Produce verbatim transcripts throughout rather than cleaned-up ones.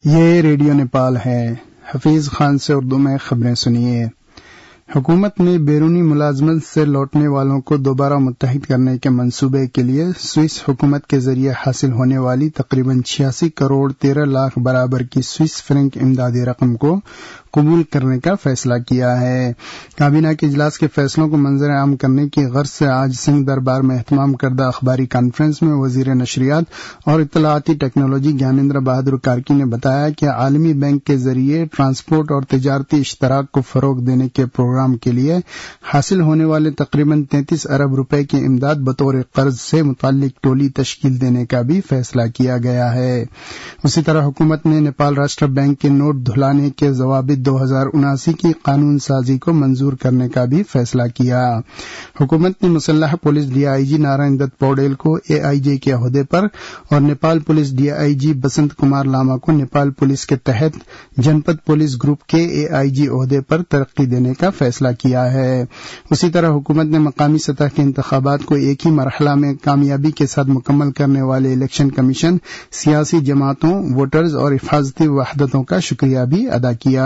یہ ریڈیو نیپال ہے۔ حفیظ خان سے اردو میں خبریں سنیے۔ حکومت نے بیرونی ملازمت سے لوٹنے والوں کو دوبارہ متحد کرنے کے منصوبے کے لیے سوئس حکومت کے ذریعے حاصل ہونے والی تقریباً چھیاسی کروڑ تیرہ لاکھ برابر کی سوئس فرینک امدادی رقم کو قبول کرنے کا فیصلہ کیا ہے۔ کابینہ کے اجلاس کے فیصلوں کو منظر عام کرنے کی غرض سے آج سنگھ دربار میں اہتمام کردہ اخباری کانفرنس میں وزیر نشریات اور اطلاعاتی ٹیکنالوجی گیانیندر بہادر کارکی نے بتایا کہ عالمی بینک کے ذریعے ٹرانسپورٹ اور تجارتی اشتراک کو فروغ دینے کے پروگرام کے لیے حاصل ہونے والے تقریباً تینتیس ارب روپے کی امداد بطور قرض سے متعلق ٹولی تشکیل دینے کا بھی فیصلہ کیا گیا ہے۔ اسی طرح حکومت نے نیپال راشٹر بینک کے نوٹ دھلانے کے ضوابط دو ہزار اناسی کی قانون سازی کو منظور کرنے کا بھی فیصلہ کیا۔ حکومت نے مسلح police D I G Narayan Dutt Paudel کو اے آئی جے کے عہدے پر اور Nepal police D I G Basant Kumar Lama کو نیپال پولیس کے تحت جنپد پولیس گروپ کے اے آئی جی عہدے پر ترقی دینے کا فیصلہ کیا ہے۔ اسی طرح حکومت نے مقامی سطح کے انتخابات کو ایک ہی مرحلہ میں کامیابی کے ساتھ مکمل کرنے والے الیکشن کمیشن، سیاسی جماعتوں، ووٹرز اور حفاظتی وحدتوں کا شکریہ بھی ادا کیا۔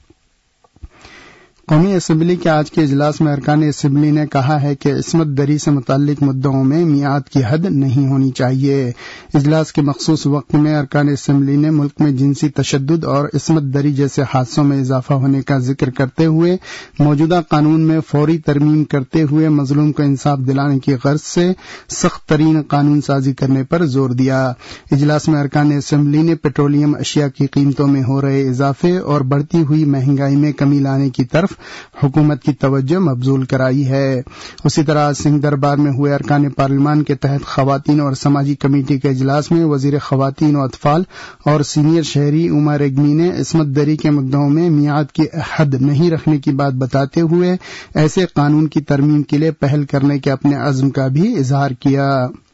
قومی اسمبلی کے آج کے اجلاس میں ارکان اسمبلی نے کہا ہے کہ عصمت دری سے متعلق مدعوں میں میعاد کی حد نہیں ہونی چاہیے۔ اجلاس کے مخصوص وقت میں ارکان اسمبلی نے ملک میں جنسی تشدد اور عصمت دری جیسے حادثوں میں اضافہ ہونے کا ذکر کرتے ہوئے موجودہ قانون میں فوری ترمیم کرتے ہوئے مظلوم کو انصاف دلانے کی غرض سے سخت ترین قانون سازی کرنے پر زور دیا۔ اجلاس میں ارکان اسمبلی نے پیٹرولیم اشیاء کی قیمتوں میں ہو رہے اضافے اور بڑھتی ہوئی مہنگائی میں کمی لانے کی طرف حکومت کی توجہ مبذول کرائی ہے۔ اسی طرح سنگھ دربار میں ہوئے ارکان پارلیمان کے تحت خواتین اور سماجی کمیٹی کے اجلاس میں وزیر خواتین و اطفال اور سینئر شہری اما ریگمی نے عصمت دری کے مدعوں میں میعاد کی حد نہیں رکھنے کی بات بتاتے ہوئے ایسے قانون کی ترمیم کے لیے پہل کرنے کے اپنے عزم کا بھی اظہار کیا۔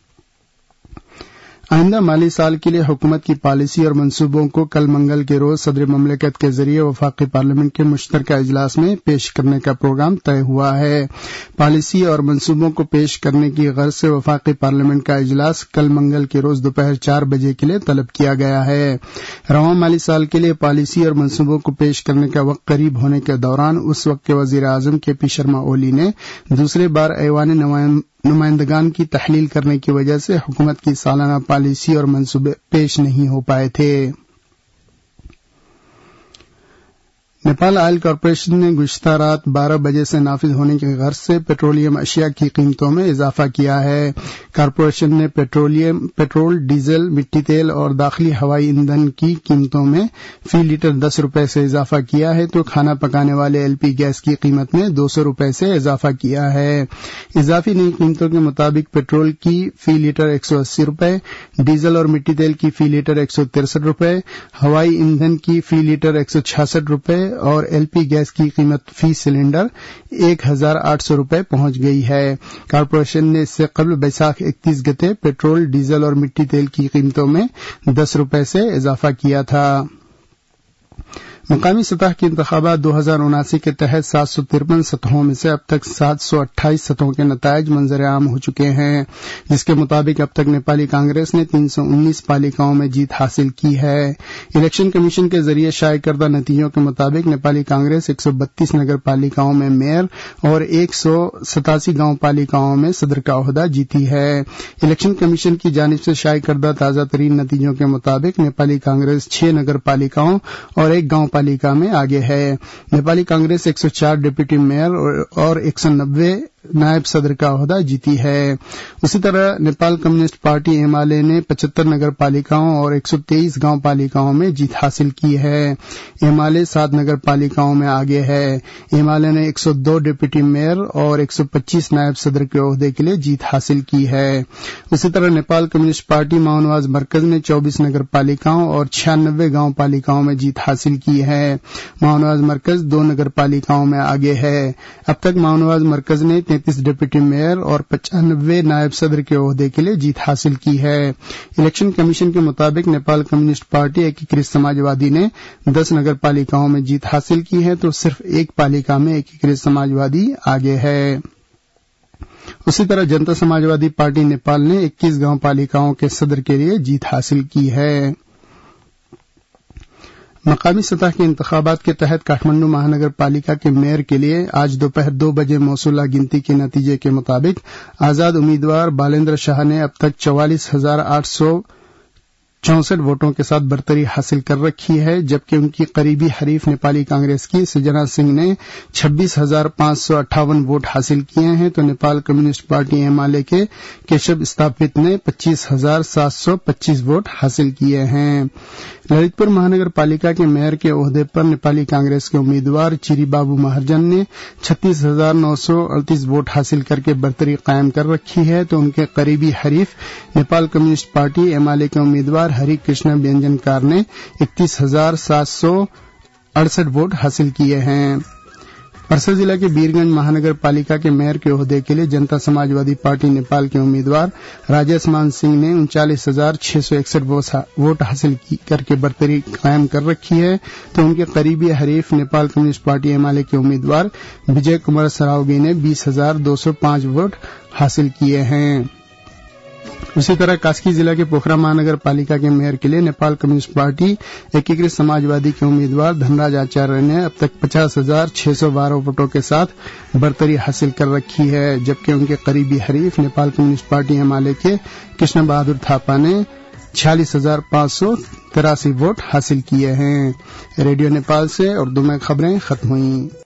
آئندہ مالی سال کے لیے حکومت کی پالیسی اور منصوبوں کو کل منگل کے روز صدر مملکت کے ذریعے وفاقی پارلیمنٹ کے مشترکہ اجلاس میں پیش کرنے کا پروگرام طے ہوا ہے۔ پالیسی اور منصوبوں کو پیش کرنے کی غرض سے وفاقی پارلیمنٹ کا اجلاس کل منگل کے روز دوپہر چار بجے کے لیے طلب کیا گیا ہے۔ رواں مالی سال کے لیے پالیسی اور منصوبوں کو پیش کرنے کا وقت قریب ہونے کے دوران اس وقت کے وزیر اعظم کے پی شرما اولی نے دوسرے بار ایوان نمائند نمائندگان کی تحلیل کرنے کی وجہ سے حکومت کی سالانہ پالیسی اور منصوبے پیش نہیں ہو پائے تھے۔ نیپال آئل کارپوریشن نے گزشتہ رات بارہ بجے سے نافذ ہونے کی غرض سے پیٹرولیم اشیاء کی قیمتوں میں اضافہ کیا ہے۔ کارپوریشن نے پیٹرولیم پیٹرول، ڈیزل، مٹی تیل اور داخلی ہوائی ایندھن کی قیمتوں میں فی لیٹر دس روپے سے اضافہ کیا ہے تو کھانا پکانے والے ایل پی گیس کی قیمت میں دو سو روپے سے اضافہ کیا ہے۔ اضافی نئی قیمتوں کے مطابق پیٹرول کی فی لیٹر ایک سو اسی روپے، ڈیزل اور مٹی تیل کی فی لیٹر ایک سو ترسٹھ روپے، ہوائی ایندھن کی فی لیٹر ایک سو چھیاسٹھ روپے اور ایل پی گیس کی قیمت فی سلنڈر ایک ہزار آٹھ سو روپے پہنچ گئی ہے۔ کارپوریشن نے اس سے قبل بیساکھ اکتیس گتے پیٹرول، ڈیزل اور مٹی تیل کی قیمتوں میں دس روپے سے اضافہ کیا تھا۔ مقامی سطح کے انتخابات دو ہزار اناسی کے تحت سات سو ترپن سطحوں میں سے اب تک سات سو اٹھائیس سطحوں کے نتائج منظر عام ہو چکے ہیں، جس کے مطابق اب تک نیپالی کانگریس نے تین سو انیس پالیکاؤں میں جیت حاصل کی ہے۔ الیکشن کمیشن کے ذریعے شائع کردہ نتیجوں کے مطابق نیپالی کانگریس ایک سو بتیس نگر پالیکاؤں میں میئر اور ایک سو ستاسی گاؤں پالیکاؤں میں صدر کا عہدہ جیتی ہے۔ الیکشن کمیشن کی جانب سے شائع کردہ تازہ ترین نتیجوں کے مطابق نیپالی کانگریس چھ نگر پالیکاؤں اور ایک گاؤں پالیکا میں آگے ہے۔ نیپالی کانگریس ایک سو چار ڈپٹی میئر اور ایک سو نبے نائب صدر کا عہدہ جیتی ہے۔ اسی طرح Nepal communist party M L A نے پچہتر نگر پالیکاؤں اور ایک سو تیئیس گاؤں پالیکاؤں میں جیت حاصل کی ہے۔ ایم آل اے سات نگر پالیکاؤں میں آگے ہے۔ ایم آل اے نے ایک سو دو ڈپٹی میئر اور ایک سو پچیس نائب صدر کے عہدے کے لیے جیت حاصل کی ہے۔ اسی طرح نیپال کمیونسٹ پارٹی ماؤنواز مرکز نے چوبیس نگر پالیکاؤں اور چھیانوے گاؤں پالیکاؤں میں جیت حاصل کی ہے۔ ماؤنواز مرکز دو نگر پالیکاؤں میں آگے ہے۔ اب تک ماؤنواز مرکز نے تینتیس ڈپٹی میئر اور پچانوے نائب صدر کے عہدے کے لیے جیت حاصل کی ہے۔ الیکشن کمیشن کے مطابق نیپال کمیونسٹ پارٹی ایکیکرت سماجوادی نے دس نگر پالیکاؤں میں جیت حاصل کی ہے تو صرف ایک پالیکا میں ایکیکرت سماجوادی آگے ہے۔ اسی طرح جنتا سماجوادی پارٹی نیپال نے اکیس گاؤں پالیکاؤں کے صدر کے لیے جیت حاصل کی ہے۔ مقامی سطح کے انتخابات کے تحت کاٹھمنڈو مہانگر پالیکا کے میئر کے لیے آج دوپہر دو بجے موصولہ گنتی کے نتیجے کے مطابق آزاد امیدوار بالیندر شاہ نے اب تک چوالیس ہزار آٹھ سو چونسٹھ ووٹوں کے ساتھ برتری حاصل کر رکھی ہے، جبکہ ان کی قریبی حریف نیپالی کانگریس کی سجنا سنگھ نے چھبیس ہزار پانچ سو اٹھاون ووٹ حاصل کیے ہیں تو Nepal communist party M L A کے کیشب استھاپت نے پچیس ہزار سات سو پچیس ووٹ حاصل کیے ہیں۔ للت پور مہانگر پالیکا کے میئر کے عہدے پر نیپالی کانگریس کے امیدوار چیری بابو مہرجن نے چھتیس ہزار نو سو اڑتیس ووٹ حاصل کر کے برتری قائم کر رکھی ہے تو ان کے قریبی حریف Nepal communist party M L A کے امیدوار ہری کرشن بینجنکار نے اکتیس ہزار سات سو اڑسٹھ ووٹ حاصل کیے ہیں۔ پرسا ضلع کے بیرگنج مہانگر پالیکا کے میئر کے عہدے کے لیے جنتا سماجوادی پارٹی نیپال کے امیدوار راجیش مان سنگھ نے انچالیس ہزار چھ سو اکسٹھ ووٹ حاصل کر کے برتری قائم کر رکھی ہے تو ان کے قریبی حریف Nepal communist party M L A کے امیدوار وجے کمار سراوگی نے بیس ہزار دو سو پانچ ووٹ حاصل کیے ہیں۔ اسی طرح کاسکی ضلع کے پوکھرا مہانگر پالیکا کے میئر کے لیے نیپال کمیونسٹ پارٹی ایکیکرت سماجوادی کے امیدوار دھنراج آچاریہ نے اب تک پچاس ہزار چھ سو بارہ ووٹوں کے ساتھ برتری حاصل کر رکھی ہے، جبکہ ان کے قریبی حریف Nepal communist party M L A کے کرشن بہادر تھاپا نے چھیالیس ہزار پانچ سو تراسی ووٹ حاصل کیے ہیں۔ ریڈیو نیپال سے اردو میں خبریں ختم ہوئیں۔